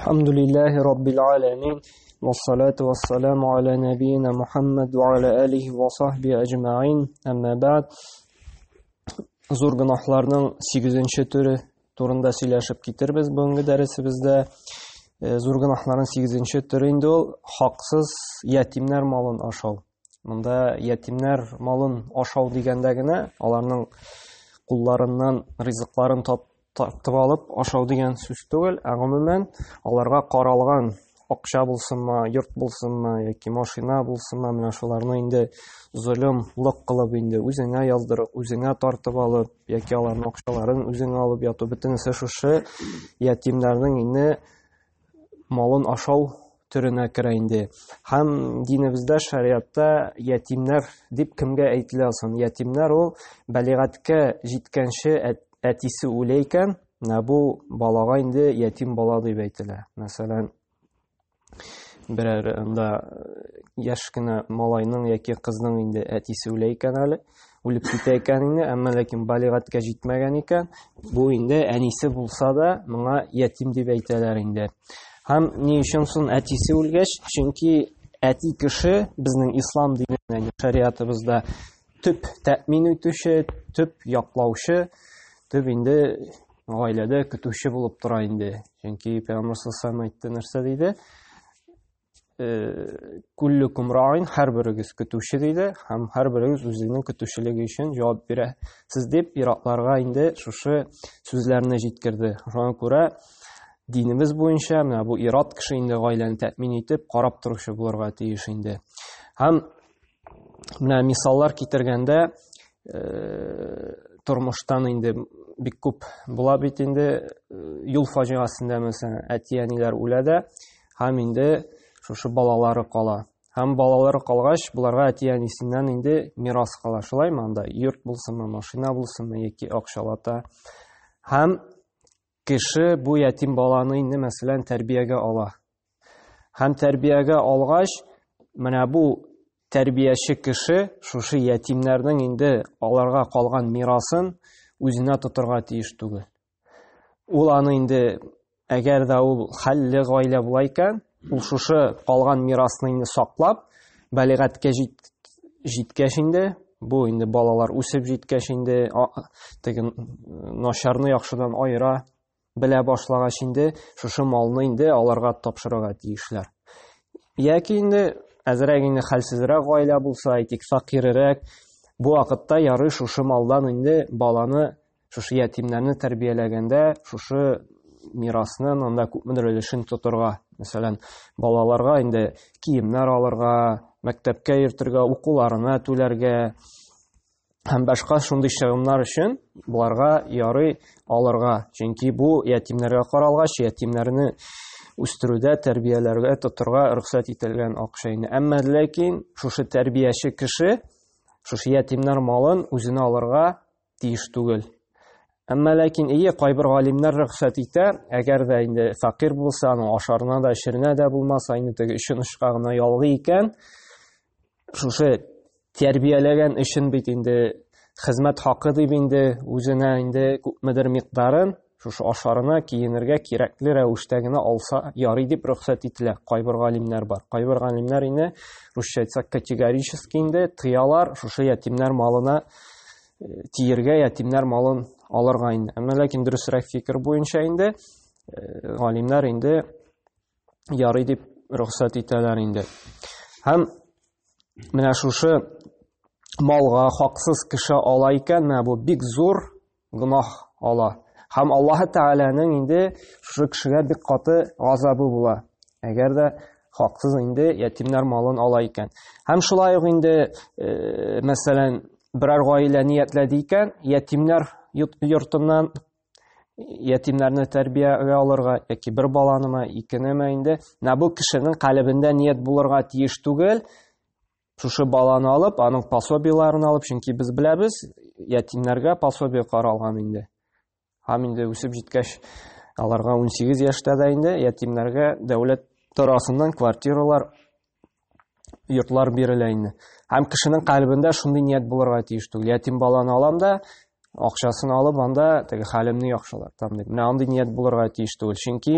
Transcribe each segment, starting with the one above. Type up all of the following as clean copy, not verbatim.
الحمد لله رب العالمين والصلاة والسلام على نبينا محمد وعلى آله وصحبه أجمعين أما بعد Зур гынахларның 8-нче төре турында сөйләшеп китербез бүгенге дәресебездә. Зур гынахларның 8-нче төре инде ул хаксыз ятимнәр малын ашау. Монда ятимнәр малын ашау дигәндә генә аларның кулларыннан ризыкларын тартып алып ашау дигән сүз түгел, гомумән аларга каралган акча булсынмы, йорт булсынмы, яки машина булсынмы, менә шуларны инде zulmлык кылып инде үзеңә яздырып, үзеңә тартып алып, яки аларның акчаларын үзеңә алып яту, бөтенесе шушы ятимнәрнең инде малын ашау төренә керә инде. Һәм динебездә, шариатта ятимнәр дип кемгә әйтелә соң? Ятимнәр ул балигатькә җиткәнче әтисе үлә икән, бу балага инде ятим бала дип әйтелә. Мәсәлән, берәр яшь кенә малайның яки кызның инде әтисе үлә икән әле, үлеп китә икән инде, әмма ләкин балигатькә җитмәгән икән, бу инде әнисе булса да моңа ятим дип әйтәләр инде. Һәм ни өчен соң әтисе үлгәч? Чөнки әти кеше безнең ислам диненә, шариатыбызда төп тәэмин итүче, төп яклаучы, төп инде гаиләдә көтүче булып тора инде. Чөнки Пәйгамбер саллаллаху алейһи әйтте, нәрсә диде? Куллукум раин, һәрберегез көтүче диде, һәм һәрберегез үзенең көтүчелеге өчен җавап бирә. Сез дип иратларга инде шушы сүзләрне җиткерде. Шуңа күрә динебез буенча менә бу ират кеше инде гаиләне тәэмин итеп карап торучы булырга тиеш инде. Һәм менә мисаллар китергәндә тормыштан инде бик күп була бит инде, юл фаҗигасында мәсәлән әти-әниләр үлә дә, һәм инде шушы балалары кала. Һәм балалары калгач, буларга әти-әнисеннән инде мирас кала. Шулаймы? Анда йорт булсынмы, машина булсынмы, яки акчалата. Һәм кеше бу ятим баланы инде мәсәлән тәрбиягә ала. Һәм тәрбиягә алгач, менә бу тәрбияче кеше шушы ятимнәрнең инде аларга калган мирасын үзенә тотырга тиеш түгел. Ул аны инде, әгәр дә ул хәлле гаилә була икән, ул шушы калган мирасны инде саклап, балигатькә җиткәч инде, бу инде балалар үсеп җиткәч инде, начарны яхшыдан аера белә башлагач инде, шушы малны инде аларга тапшырырга тиешләр. Яки инде әзрәк инде хәлсезрәк гаилә булса, әйтик, факиррәк, бу вакытта ярый шушы малдан инде баланы, шушы ятимнәрне тәрбияләгәндә, шушы мирасның анда күпмедер өлешен тотырга. Мәсәлән, балаларга инде киемнәр алырга, мәктәпкә йөртергә, укуларына түләргә, һәм башка шундый чыгымнар өчен буларга ярый алырга. Чөнки бу ятимнәргә каралгач, ятимнәрне үстерүдә, тәрбияләргә тотырга рөхсәт ителгән акча инде. Әмма ләкин шушы тәрбияче кеше шушы ятимнәр малын үзенә алырга тиеш түгел. Әмма ләкин кайбер галимнәр рөхсәт итә, әгәр дә инде факир булса, аның ашарына да, эшеренә дә булмаса, инде теге өчен ышка гына ялгый икән, шушы тәрбияләгән өчен бит инде хезмәт хакы дип инде үзенә инде күпмедер микдарын шушы ашарына, киенергә кирәкле рәвештә генә алса ярый дип рөхсәт ителә. Кайбер галимнәр бар. Кайбер галимнәр инде русча әйтсәк категорически инде тыялар шушы ятимнәр малына тиергә, ятимнәр малын алырга инде. Әмма ләкин дөресрәк фикер буенча инде галимнәр инде ярый дип рөхсәт итәләр инде. Һәм менә шушы малга хаксыз кеше ала икән, менә бу бик зур гынах ала. Һәм Аллаһ Тәгаләнең инде шушы кешегә бик каты газабы була. Әгәр дә хаксыз инде ятимнәр малын ала икән. Һәм шулай ук инде мәсәлән берәр гаилә ниятләде икән, ятимнәр йортыннан ятимнәрне тәрбиягә алырга, яки бер баланымы, икенеме инде, бу кешенең калбендә ният булырга тиеш түгел, шушы баланы алып, аның пособиеларын алып, чөнки без беләбез, ятимнәргә пособие каралган инде. Һәм инде үсеп җиткәч, аларга 18 яшьтә дә инде ятимнәргә дәүләт тарафыннан квартиралар, йортлар бирелә инде. Һәм кешенең калбендә шундый ният булырга тиеш түгел. Ятим баланы алам да, акчасын алып, анда теге хәлемне яхшылатам дип. Менә андый ният булырга тиеш түгел. Чөнки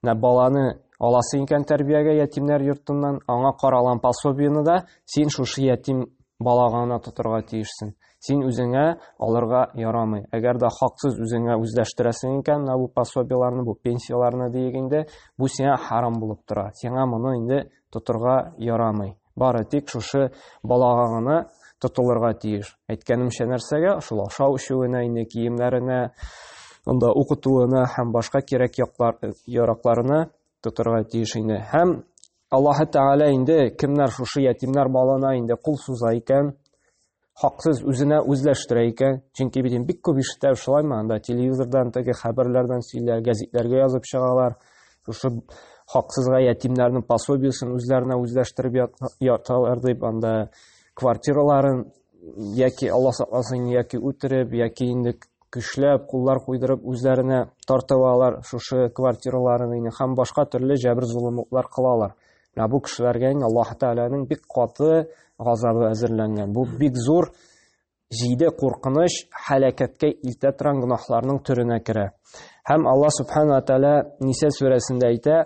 баланы аласы икән тәрбиягә ятимнәр йортыннан, аңа каралган пособиене да син шушы ятим балага гына тотырга тиешсең. Син үзеңә алырга ярамый. Әгәр дә хаксыз үзеңә үзләштерәсең икән, бу пособиеларны, бу пенсияларны дигәндә, бу сиңа харам булып тора. Сиңа моны инде тотырга ярамый. Бары тик шушы балага гына тотылырга тиеш. Әйткәнемчә нәрсәгә? Шул ашау эчүенә, инде киемнәренә, анда укытуына һәм башка кирәк яракларына тотырга тиеш инде. Һәм Аллаһ Тәгалә инде кемнәр шушы ятимнәр балына инде кул суза икән, хаксыз үзенә үзләштерә икән. Чөнки бик күп ишетә шулаймы, анда телевизордан, теге хәбәрләрдән сөйләр, гәзитләргә язып чыгалар. Шушы хаксызга ятимнәрнең пособиесен үзләренә үзләштереп яталар дип, анда квартираларын яки Алла сакласын, яки үтереп, яки инде көчләп, куллар куйдырып үзләренә тартып алалар шушы квартираларын инде һәм башка төрле җәбер зулымлыклар кылалар. Бу кешеләргә Аллаһ Тәгаләнең бик каты газабы әзерләнгән. Бу бик зур җиде куркыныч, һәлакәткә илтә торган гөнаһларның төренә керә. Һәм Аллаһ Субхана ва Тәгалә Ниса сүрәсендә әйтә: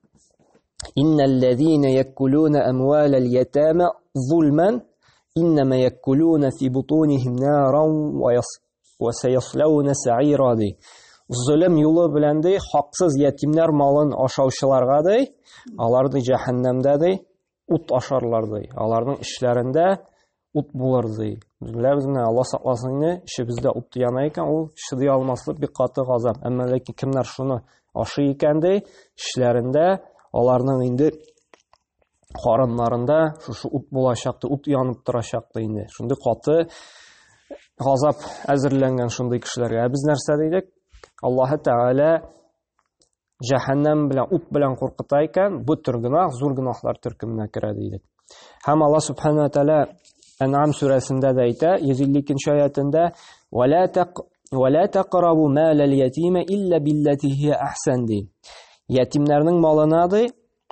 "Иннәлләзина якулуна амвалал ятама зулман, иннама якулуна фи бутунихим наран ва саяслауна саира." Zulm юлы белән ди, хаксыз ятимнәр малын ашаучыларга ди, алар ди җәһәннәмдә ди, ут ашарлар ди. Аларның эшләрендә ут булыр ди. Беләбез менә, Алла сакласын инде, эшебездә ут яна икән, ул чыдый алмаслык бик каты газап. Әмма ләкин кемнәр шуны ашый икән ди, эшләрендә аларның инде карыннарында шушы ут булачак ди, ут янып торачак ди инде. Шундый каты газап әзерләнгән шундый кешеләргә. Без нәрсә дидек? Аллаһ Тәгалә җәһәннәм белән, ут белән куркыта икән, бу төр гөнаһ, зур гөнаһлар төркеменә керә дидек. Һәм Аллаһ Субхана ва Тәгалә Ан'ам сүрәсендә дә әйтә, 152-нче аятында: "Вала тaqrabu malal yatima illa billati hiya ahsan" ди. Ятимнәрнең малына ди,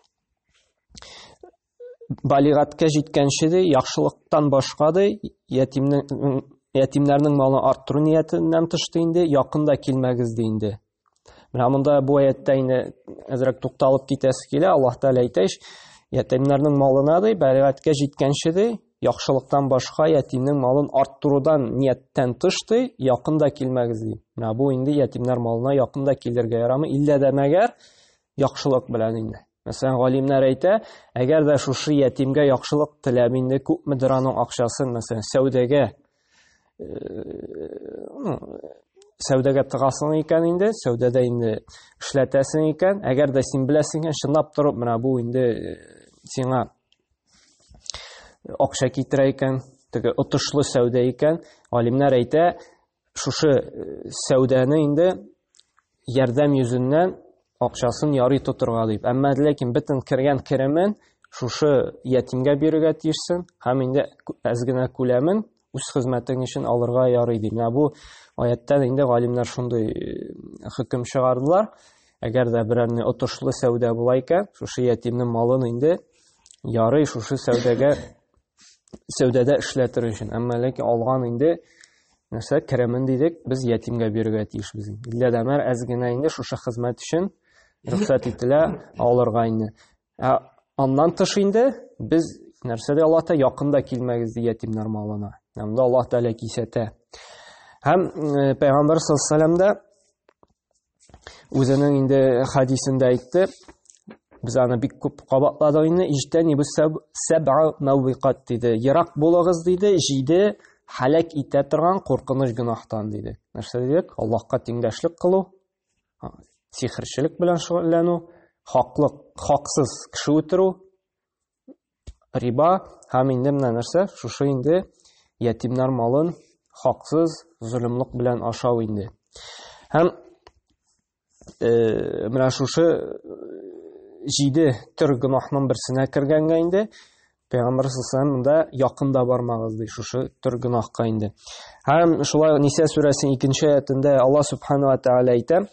балигатка җиткәнче ди, яхшылыктан башка ди, ятимнәрнең малын арттыру ниятеннән тышты инде, якында килмәгез ди инде. Менә монда бу аятта инде әзрәк тукталып китәсе килә. Аллаһ Тәгалә әйтә: "Ятимнәрнең малына ди, балигатка җиткәнче ди, яхшылыктан башка ятимнең малын арттырудан нияттән тышты, якында килмәгез ди." Менә бу инде ятимнәр малына якында килергә ярамый, иллә дә мәгәр яхшылык белән инде. Мәсәлән, галимнәр әйтә, әгәр дә шушы ятимгә яхшылык теләп инде күпмедер аның акчасын, мәсәлән, сәүдәгә тыгасың икән инде, сәүдәдә инде эшләтәсең икән, әгәр дә син беләсең икән, чынлап торып, менә бу инде сиңа акча китерә икән, теге отышлы сәүдә икән, галимнәр әйтә, шушы сәүдәне инде ярдәм йөзеннән акчасын ярый тотырга дип. Әмма ләкин бөтен кергән керемен шушы ятимгә бирергә тиешсең, һәм инде әз генә күләмен үз хезмәтең өчен алырга ярый ди. Менә бу аяттан инде галимнәр шундый хөкем чыгардылар. Әгәр дә берәрне отышлы сәүдә була икән, шушы ятимнең малын инде ярый шушы сәүдәдә эшләтер өчен. Әмма ләкин алган инде нәрсә керемен дидек, без ятимгә бирергә тиешбез. Иллә дә мәр әз генә инде шушы хезмәт өчен рөхсәт ителә алырга инде. Аннан тыш инде без нәрсәдә Аллаһта якында килмәгез ди ятимнәр малына. Монда Аллаһ Тәгалә кисәтә. Һәм Пәйгамбәр саллаллаһу алейһи ва саллям үзенең инде хадисендә әйтте, без аны бик күп кабатладык инде, иҗтәни бу саб'a мавиқат диде. Ярак булыгыз диде, 7 һәлак итә торган куркыныч гөнаһтан диде. Нәрсә дидек? Аллаһка тиңдәшлек кылу, сихерчелек белән шөгыльләнү, хаксыз кеше үтерү, риба һәм инде менә нәрсә? Шушы инде ятимнәр малын хаксыз, зулымлык белән ашау инде. Һәм менә шушы 7 төр гөнаһның берсенә кергәнгә инде Пәйгамбәр саллаллаһу алейһи ва саллям монда якында бармагыз ди шушы төр гөнаһка инде. Һәм шулай Ниса сүрәсенең 2-нче аятында Аллаһ Субхана ва Тәгалә әйтә: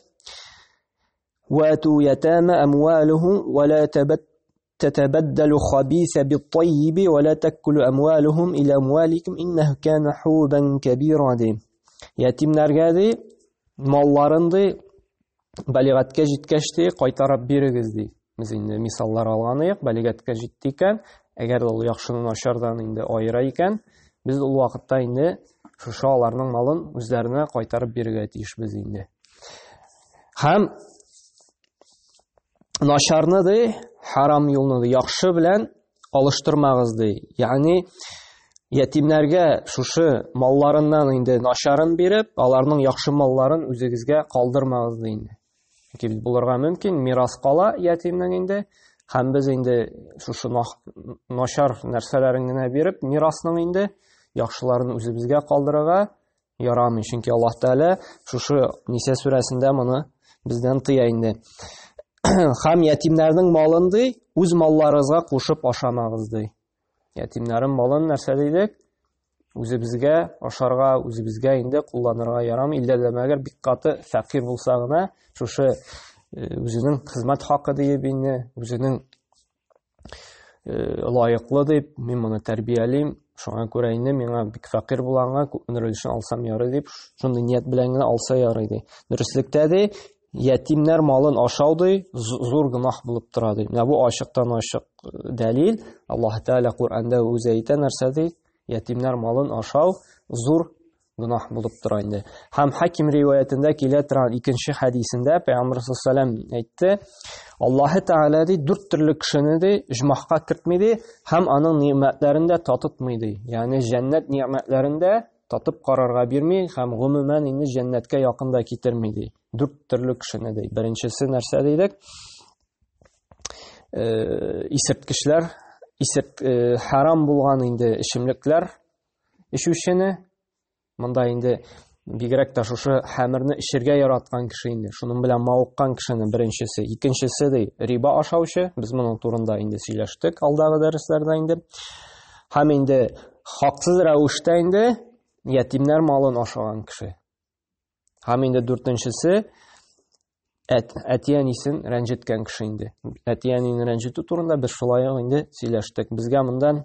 "Вату ятама амвалухум ва ла تتبدلوا خبيث بالطيب ولا تأكلوا أموالهم إلى أموالكم إنه كان حوبا كبيرا" ди. Ятимнәргә ди, малларын ди, бәлигатькә җиткәч тә кайтарып бирегез ди. Без инде мисаллар алганыйк, бәлигатькә җитте икән, әгәр ул яхшыны начардан инде аера икән, без ул вакытта инде шушы аларның малын үзләренә кайтарып бирергә тиешбез инде. Һәм начарны ди, харам юлны ди, яхшы белән алыштырмагыз ди. Ягъни ятимнәргә шушы малларыннан инде начарын биреп, аларның яхшы малларын үзегезгә калдырмагыз ди инде. Чөнки булырга мөмкин, мирас кала ятимнең инде, һәм без инде шушы начар нәрсәләрен генә биреп, мирасның инде яхшыларын үзебезгә калдырырга ярамый. Чөнки Аллаһ Тәала шушы Ниса сүрәсендә моны бездән тыя инде. Һәм ятимнәрнең малын ди, үз малларыгызга кушып ашамагыз ди. Ятимнәрнең малын нәрсә дидек? Үзебезгә ашарга, үзебезгә инде кулланырга ярамый. Илдә дә мәгәр бик каты фәкыйрь булса гына, шушы үзенең хезмәт хакы дип инде, үзенең лаеклы дип, мин моны тәрбиялим, шуңа күрә инде миңа бик фәкыйрь булганга күпмедер өлешен алсам ярый дип, шундый ният белән генә алса ярый ди. Дөреслекдә ди, ятимнәр малын ашау ди, зур гынах булып тора ди. Менә бу ачыктан ачык дәлил. Аллаһ Тәала Куръанда үзе әйтә нәрсә ди? Ятимнәр малын ашау зур гынах булып тора инде. Һәм Хаким риваятендә килә торган икенче хәдисендә Пәйгамбәр саллаллаһу алейһи әйтте: Аллаһ Тәала ди 4 төрле кешене ди җмахка кертми ди, һәм аның ниъмәтләрен дә татытмый ди. Ягъни җәннәт ниъмәтләрен дә татып карарга бирми һәм гомумән инде җәннәткә якын да китерми ди. 4 төрле кешене ди. Беренчесе нәрсә дидек? Исерткечләр, харам булган инде эчемлекләр эчүчене, монда инде бигрәк тә шушы хәмерне эчергә яраткан кеше инде, шуның белән мавыккан кешене беренчесе. Икенчесе ди, риба ашаучы, без моның турында инде сөйләштек алдагы дәресләрдә инде. Һәм инде хаксыз рәвештә инде ятимнәр малын ашаган кеше. Һәм инде 4нчесе әтиәнисен рәнҗеткән кеше инде. Әтиәнин рәнҗетү турында без шулай инде сөйләштек. Безгә мондан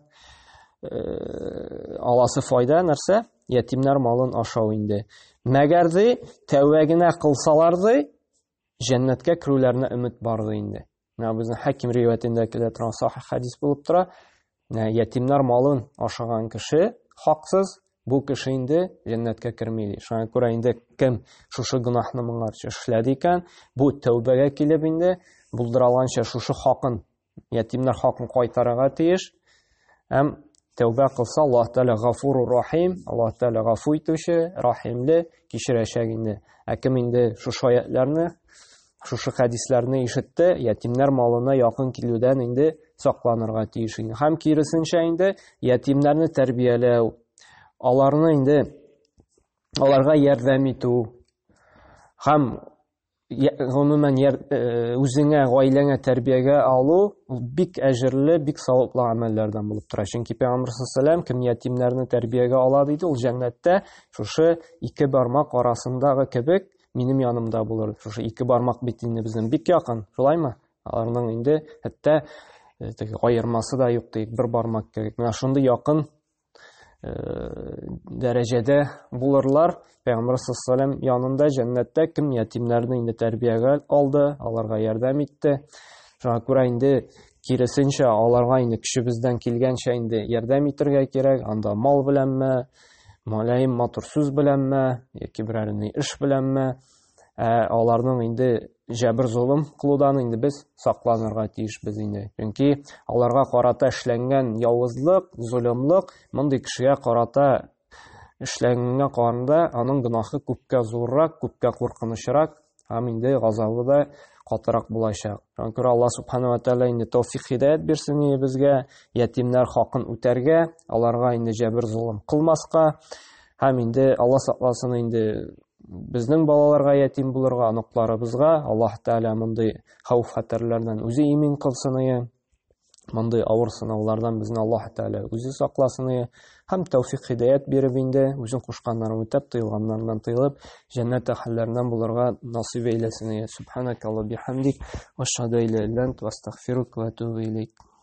аласы файда нәрсә? Ятимнәр малын ашау инде. Мәгәр ди, тәүбә генә кылсалар ди, җәннәткә керүләренә өмет бар ди инде. Менә безнең Хаким риваятендә килә торган сахих хәдис булып тора. Ятимнәр малын ашаган кеше хаксыз, бу кеше инде җәннәткә керми ди. Шуңа күрә инде кем шушы гынахны моңарча эшләде икән, бу тәүбәгә килеп инде булдыралганча шушы хакын, ятимнәр хакын кайтарырга тиеш. Һәм тәүбә кылса, Аллаһ Тәала Гафурур Рахим, Аллаһ Тәала гафу итүче, рахимле, кичерәчәк инде. Кем инде шушы аятларны, шушы хәдисләрне ишетте, ятимнәр малына якын килүдән инде сакланырга тиеш инде. Һәм киресенчә инде ятимнәрне тәрбияләү, аларны инде аларга ярдәм итү, һәм гомумән үзеңә, гаиләңә тәрбиягә алу бик әҗерле, бик саваплы амәлләрдән булып тора. Чөнки Пәйгамбәр саллаллаһу кем ятимнәрне тәрбиягә ала диде, ул җәннәттә шушы 2 бармак арасындагы кебек минем янымда булыр. Шушы 2 бармак бит инде безнең бик якын, шулаймы? Аларның инде хәтта аермасы да юк ди, 1 бармак кебек. Менә шундый якын дәрәҗәдә булырлар. Пәйгамбәр саллаллаһу янында җәннәттә кем ятимнәрне инде тәрбиягә алды, аларга ярдәм итте. Шуңа күрә инде киресенчә аларга инде кешебездән килгәнчә инде ярдәм итәргә кирәк. Анда мал беләнме, малайым матур сүз беләнме, яки берәр эш беләнме, аларның инде җәбер зулым кылудан инде без сакланырга тиешбез инде. Чөнки аларга карата эшләнгән явызлык, зулымлык мондый кешегә карата эшләнгәнгә караганда аның гынахы күпкә зуррак, күпкә куркынычрак, һәм инде газабы да катырак булачак. Шуңа күрә Аллаһ Субханаһу ва Тәала инде тәүфик хидаят бирсен безгә, ятимнәр хакын үтәргә, аларга инде җәбер зулым кылмаска, һәм инде Аллаһ сакласын инде безнең балаларга ятим булырга, аныкларыбызга Аллаһ Тәала мондый хәүф-хәтерләрдән үзе имин кылсын, мондый авыр сынаулардан безне Аллаһ Тәала үзе сакласын, һәм тәүфик хидаят биреп инде үзен кушканнарын үтәп, тыелганнардан тыелып, җәннәт әһелләреннән булырга насыйп әйләсен. Субханакалла бихамдик, ва ашһаду ан ла илаһа илля анта, ва астагфирука ва атубу илейк.